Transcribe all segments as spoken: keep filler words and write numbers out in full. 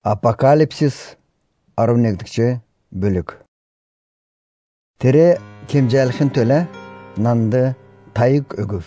Апокалипсис арван экинчи бөлүк. Тере кемжалхын төле нанды тайык өгөв.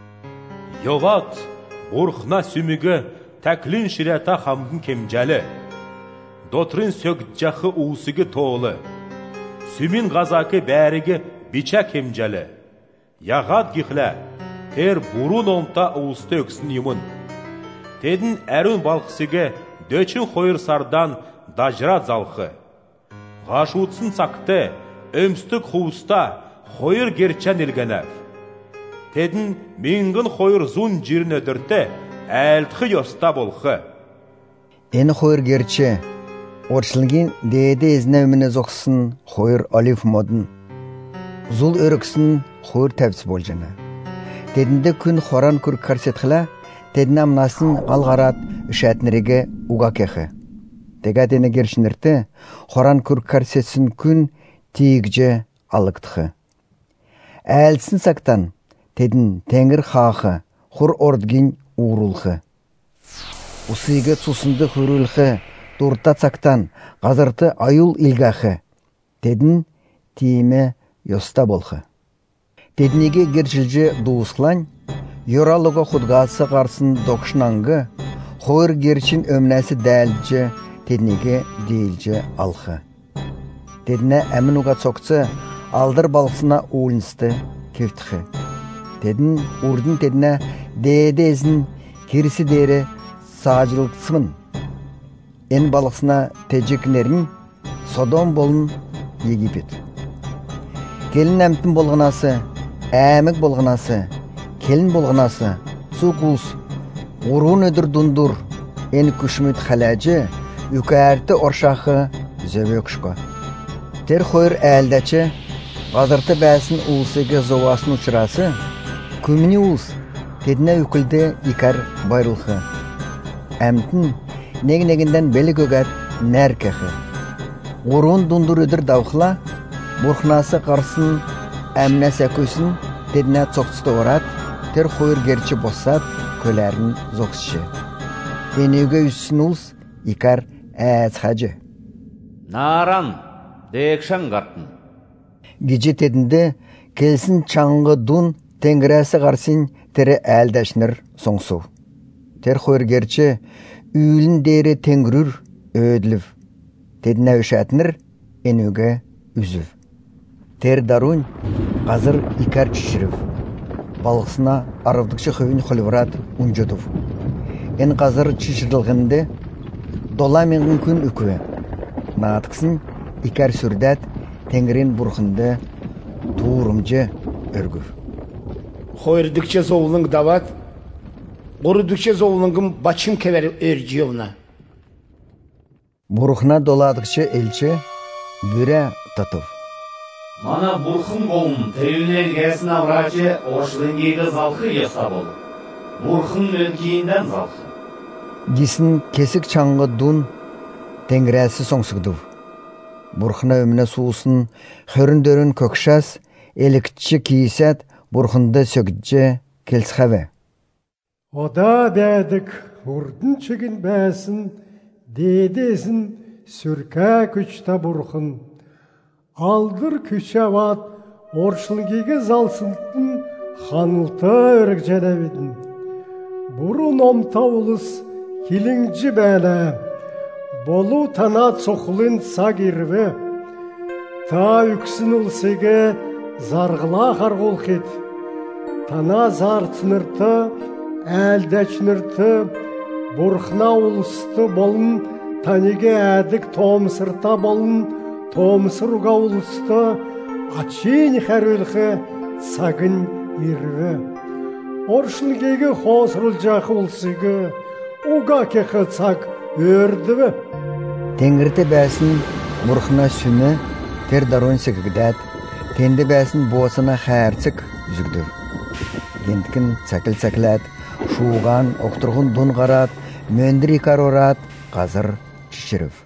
Йоват бурхна сүмүгө таклин ширата хамдын кемжали. Дотрын сөгджахы уусыгы тоолы. Сүмин газакы бәриги бича кемжали. Ягат гихле тер бурун онта уусты өксін юмын. Тедін әрін балқысыгы дөчін хойыр сардан дажрат залхы. Ғашутсын сакты өмстік хууста хойыр герчен елгенев. Тедін мингін хойыр зун жирін өдірті әлтхы йоста болхы. Ені хойыр герче оршылгин дейді езіне өміне зоқсын хойыр олив модын. Зул өріксін хойыр тәбсі бол жана. Тедінде күн хоран күр карсетхіла, тедіне амнасын алғарат үшәтініріге уға кеқі. Тегадені гершінірті, хоран күр карсетсін күн тиігже алықтықы. Әлсін сақтан, тедін тәңір қақы, құр ордгин уырулқы. Усыйғы цусынды хүрілқы, дұрта сақтан, ғазырты аюл илгақы. Тедін тиімі йоста болқы. Тедінеге гершілже дуысқлан, Yorallığa xudgası qarсын dokşnangı, xoyır gerçin ömnəsi dəlcə, tednege deyilcə alxı. Tedinə əmin uğa çoqçı, aldır balqsına uğulinstı kevtixi. Tedin urdun tedinə deyədə ezin, kerisi deyri sağcılıqsımın. En balqsına teciknerin, Sodom bolun Yegipet. Gelin əmtin bolğanası, əmik bolğanası, Kelin bolğanası, suqus, urun ödür dundur, en küşmüt xələcə, yükərti orşaxı zövökşqa. Ter xoyır əldəçə, qazırtı bəsin ulusıqı zovasın uçurası, kümini ulus, tedinə yüküldə ikər bayrılxı. Əmtin, neg-negindən beli gögər nərkəxi. Urun dundur ödür davxıla, burxnası qarsın, əmnə səkösün, tedinə çoqçıda orat, Ter xoyır gerçi bossat, kölərin zoqsışı. Enöge üssün ulus, ikar əz xacı. Naran, dekşan qartın. Gece tedinde, kelsin çangı dun, tengirəsi qarsin, tere əldaşnır soңsu. Ter xoyır gerçi, üylün deri tengürür, ödlüv. Tedine öşətnir, enöge üzüv. Ter darun, qazır ikar çişiriv. Балғысына арывдықшы хөвін холеврат ұнжыдыв. Ен қазыр чишірділгінде дола менгін күн үкуе. Нағатықсын икар сүрдәт тәңірен бұрқынды туырымжы өргів. Хойырдықшы зоулың дават, ғұрыдықшы зоулыңым бачым кевер өржіуна. Бұрқына доладықшы елчі бүре татыв. Мана бурхын болын, тәуінер гәсін аврачы ошлынгегі залқы еса бол. Бурхын өлкейінден залқы. Гисін кесік чаңғы дұн тәңірәсі соңсығдыв. Бурхына өміне суысын, хөріндерін көкшас, елікчі кейсәт бурхынды сөгітчі келсіғаве. Ода бәдік ұрдын чігін бәсін, дейдесін сүрка күчта бурхын. Алdır küçevat, orşılgege zalsıltın, xanılta örük cedebidin. Burun omta ulus, kilinci bələ, bolu tana çoxulun sagirve, ta yüksün ulsege zargıla xargol xet, tana zartınırtı, əldeçnırtı, burxna ulusты bolun, tanige ədik tomsırta bolun, Томсырға ұлысты, ачын қәрөлхі сағын ерві. Оршылгегі қосырыл жақы ұлсығы, ұға кеқі сақ өрдіві. Тәңірті бәсін бұрқына сүні, тер дарон сігігдәд, тенді бәсін босына қәрцік үзігдів. Ендікін сәкіл-сәкіләд, шуған, оқтырғын дұн қарат, мөндір икар орат, қазыр шішірів.